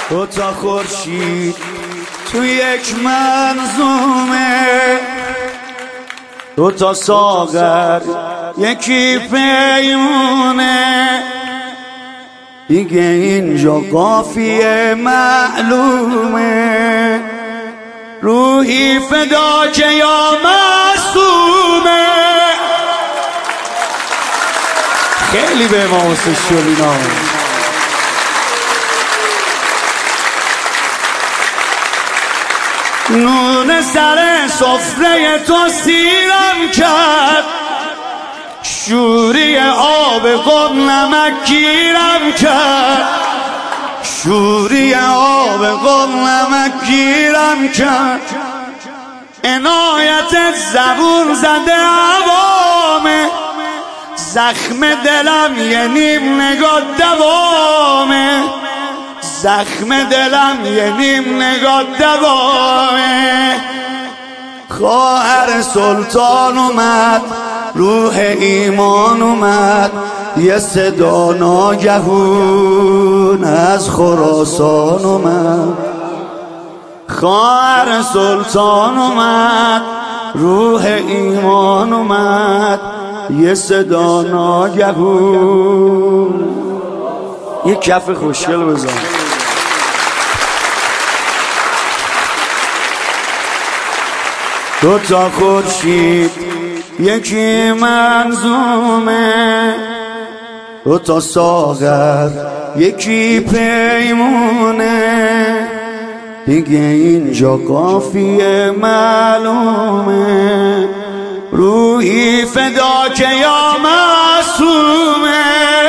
دو تا خورشید تو یک منظومه، دو تا ساغر یکی پیمونه، دیگه اینجا قافیه معلومه. روحی فدا که یا معصومه. خیلی به امام حسین شولینا نون سر سفره تو سیرم کرد، شوری آب قم نمک گیرم کرد، شوری آب قم نمک گیرم کرد. عنایت زبون زده عوامه، زخم دلم یه نیم نگاه دوامه، زخم دلم یه نیم نگاه دوامه. خواهر سلطان اومد، روح ایمان اومد، یه صدا ناگهون از خراسان اومد. خواهر سلطان اومد، روح ایمان اومد، یه صدا ناگهون. یه کف خوشگل بزن. دو تا خورشید یکی منظومه، دو تا ساغر یکی پیمونه، دیگه اینجا قافیه معلومه. روحی فدا که یا معصومه،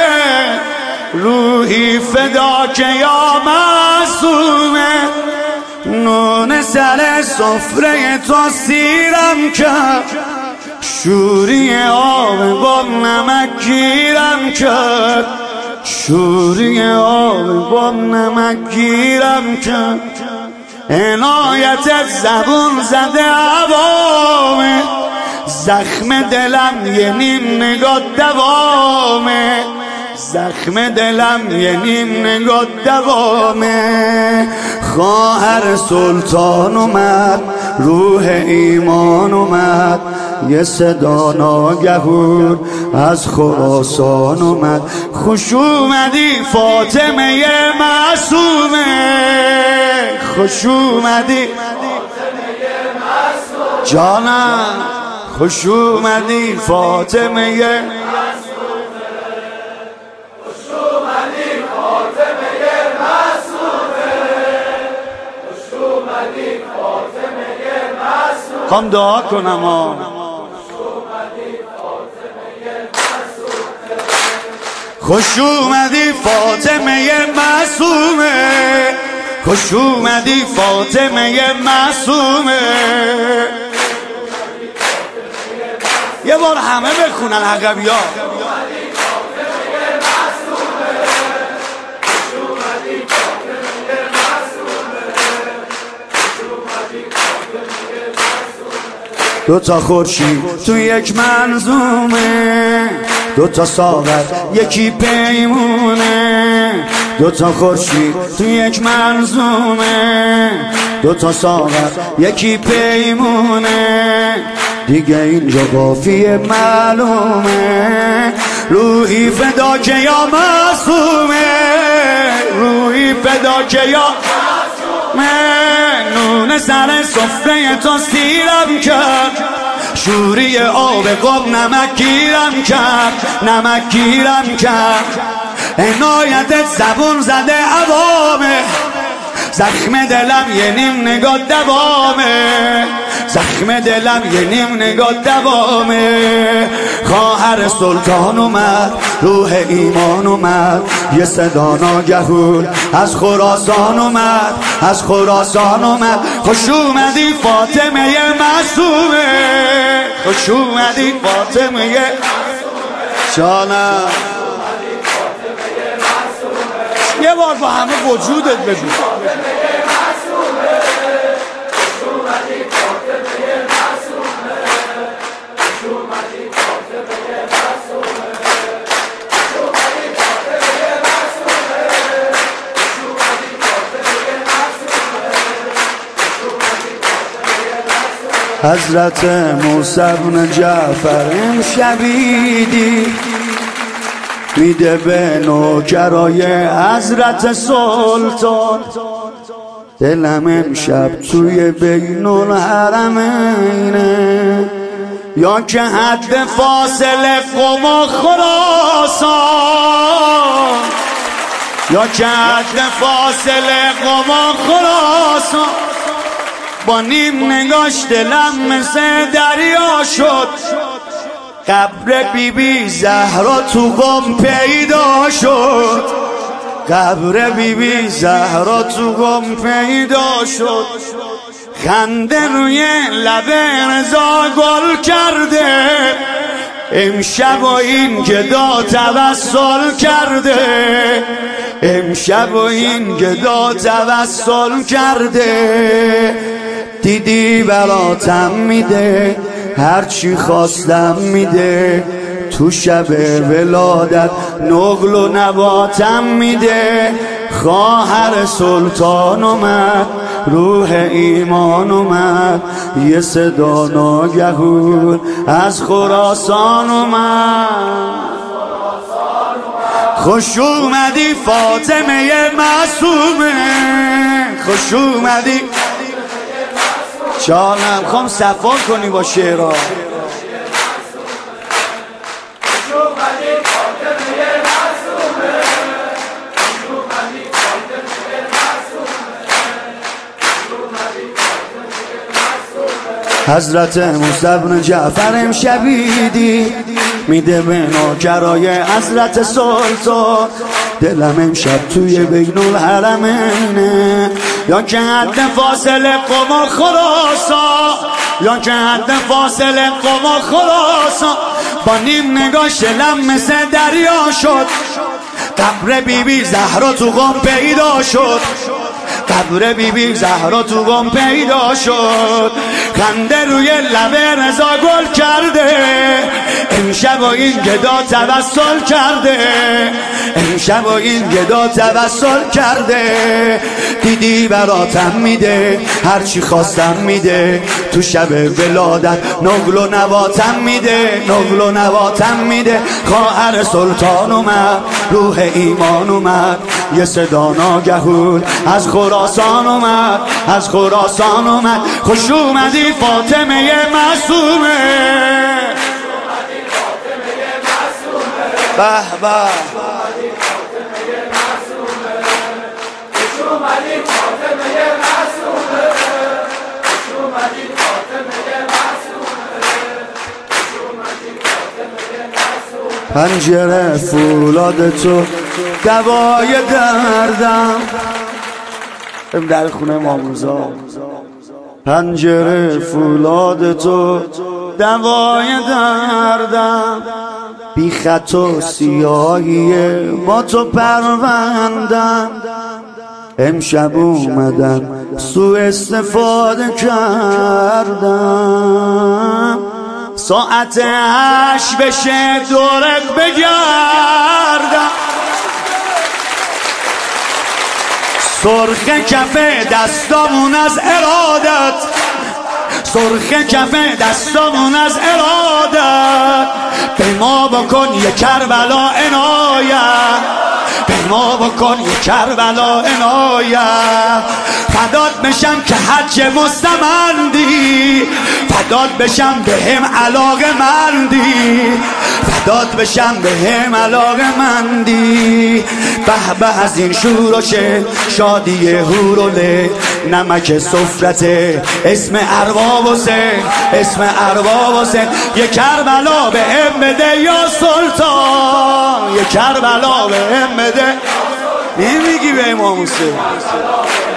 روحی فدا که یا معصومه. نون سر سفره تو سیرم کرد، شوری آب قم نمک گیرم کرد، شوری آب قم نمک گیرم کرد. عنایت زبون زده عوامه، زخم دلم یه نیم نگاه دوامه، زخم دلم یه نیم نگاه دوامه. خواهر سلطان اومد، روح ایمان اومد، یه صدا ناگهون از خراسان اومد. خوش اومدی فاطمه معصومه، خوش اومدی جانم، خوش اومدی فاطمه. خواهم دعا کنم ها. خوش اومدی فاطمه معصومه، خوش اومدی فاطمه معصومه. یه بار همه بخونن عقبی ها. دو تا خورشید تو یک منظومه، دو تا ساغر یکی پیمونه، دو تا خورشید تو یک منظومه، دو تا ساغر یکی پیمونه، دیگه اینجا قافیه معلومه. روحی فدا که یا معصومه، روحی فدا که یا نون سر سفره تو سیرم کرد، شوری آب قم نمک گیرم کرد، نمک گیرم کرد. عنایت زبون زده عوامه، زخم دلم یه نیم نگاه دوامه، زخم دلم یه نیم نگاه دوامه. خواهر سلطان اومد، روح ایمان اومد، یه صدا ناگهون از خراسان اومد، از خراسان اومد. خوش اومدی فاطمه معصومه، خوش اومدی فاطمه جانم. یه بار با همه وجودت بگو. حضرت موسی بن جعفر امشبیدی میده به نوکرای حضرت سلطان. دلم امشب توی بین الحرمینه، یا که حد فاصله قم و خراسان، یا که حد فاصله قم و خراسان. با نیم نگاش دلم مثل دریا شد، قبر بیبی زهرا تو قم پیدا شد، قبر بیبی زهرا تو قم پیدا شد. خنده روی لب رضا گل کرده، امشب و این گدا توسل کرده، امشب و این گدا توسل کرده. دیدی براتم میده، هرچی خواستم میده، تو شب ولادت نقل و نباتم میده. خواهر سلطان اومد، روح ایمان اومد، یه صدا ناگهون از خراسان اومد. خوش اومدی فاطمه معصومه، خوش اومدی. جانم خوام صفا کنی با شعرها. حضرت موسی بن جعفر امشبیدی میده به نوکرای حضرت سلطان. دلم امشب توی بین الحرمینه، یا که حد فاصله قم و خراسان، یا که حد فاصله قم و خراسان. با نیم نگاش دلم مثل دریا شد، قبر بیبی زهرا تو قم پیدا شد، قبر بیبی زهرا تو قم پیدا شد. خنده روی لب رضا گل کرده، امشب و این گدا توسل کرده، امشب و این گدا توسل کرده. دیدی براتم میده، هرچی خواستم میده، تو شب ولادت نقل و نباتم میده، نقل و نباتم میده. خواهر سلطان اومد، روح ایمان اومد، یه صدا ناگهون از خراسان اومد، از خراسان اومد. خوش اومدی فاطمه معصومه، به به. پنجره فولاد تو دوای دردم، در خونه ماموزا. پنجره فولاد تو دوای دردم، بی خط و سیاهی با تو پروندم. امشب اومدم سوء استفاده کردم، ساعت 8 بشه دورت بگردم. سرخ کف دستامون از ارادت، سرخ کف دستامون از ارادت. به ما بکن یه کربلا عنایت، به ما بکن یه کربلا عنایت. فدات بشم که حج مستمندی، فدات بشم به هم علاقه مندی، فدات بشم به هم علاقه مندی. به به از این شورش شادی هوروله، نمک سفرته اسم ارباب حسین، اسم ارباب حسین. یه کربلا به هم بده یا سلطان، یه کربلا به هم بده. نمیگی به امام حسین؟